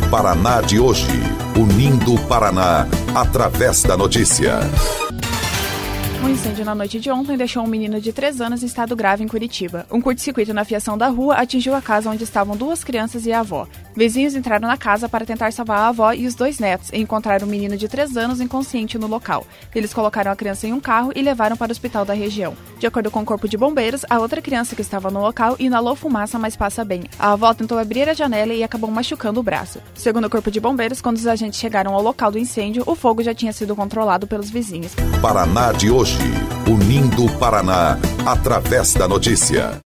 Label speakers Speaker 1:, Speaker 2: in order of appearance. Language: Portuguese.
Speaker 1: Paraná de hoje, unindo o Paraná através da notícia.
Speaker 2: Um incêndio na noite de ontem deixou um menino de 3 anos em estado grave em Curitiba. Um curto-circuito na fiação da rua atingiu a casa onde estavam 2 crianças e a avó. Vizinhos entraram na casa para tentar salvar a avó e os 2 netos e encontraram um menino de 3 anos inconsciente no local. Eles colocaram a criança em um carro e levaram para o hospital da região. De acordo com o corpo de bombeiros, a outra criança que estava no local inalou fumaça, mas passa bem. A avó tentou abrir a janela e acabou machucando o braço. Segundo o corpo de bombeiros, quando os agentes chegaram ao local do incêndio, o fogo já tinha sido controlado pelos vizinhos.
Speaker 1: Paraná de hoje, unindo o Paraná através da notícia.